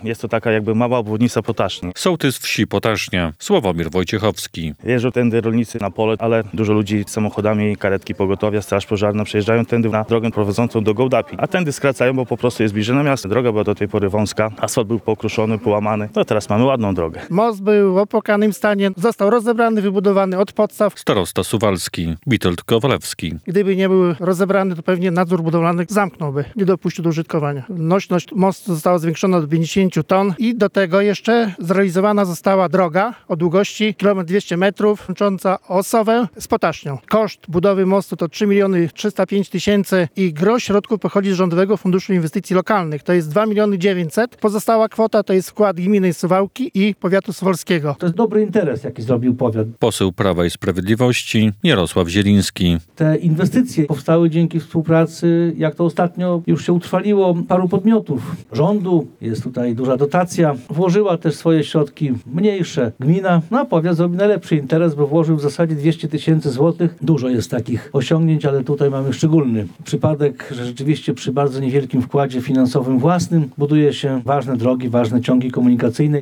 Jest to taka jakby mała obwodnica Potasznia. Sołtys wsi Potasznia, Sławomir Wojciechowski. Jeżdżą tędy rolnicy na pole, ale dużo ludzi samochodami, karetki pogotowia, straż pożarna przejeżdżają tędy na drogę prowadzącą do Gołdapi. A tędy skracają, bo po prostu jest bliżej na miasto. Droga była do tej pory wąska, asfalt był pokruszony, połamany. No teraz mamy ładną drogę. Most był w opłakanym stanie, został rozebrany, wybudowany od podstaw. Starosta Suwalski, Witold Kowalewski. Gdyby nie był rozebrany, to pewnie nadzór budowlany zamknąłby, nie dopuścił do użytkowania. Nośność mostu została zwiększona do 50 ton i do tego jeszcze zrealizowana została droga o długości 200 metrów, łącząca Osowę z Potasznią. Koszt budowy mostu to 3 305 000 i gros środków pochodzi z Rządowego Funduszu Inwestycji Lokalnych. To jest 2 900 000. Pozostała kwota to jest wkład gminy Suwałki i powiatu suwalskiego. To jest dobry interes, jaki zrobił powiat. Poseł Prawa i Sprawiedliwości Jarosław Zieliński. Te inwestycje powstały dzięki współpracy, jak to ostatnio już się utrwaliło, paru podmiotów rządu. Jest tutaj duża dotacja. Włożyła też swoje środki mniejsze gmina. No a powiat zrobił najlepszy interes, bo włożył w zasadzie 200 000 złotych. Dużo jest takich osiągnięć, ale tutaj mamy szczególny przypadek, że rzeczywiście przy bardzo niewielkim wkładzie finansowym własnym buduje się ważne drogi, ważne ciągi komunikacyjne.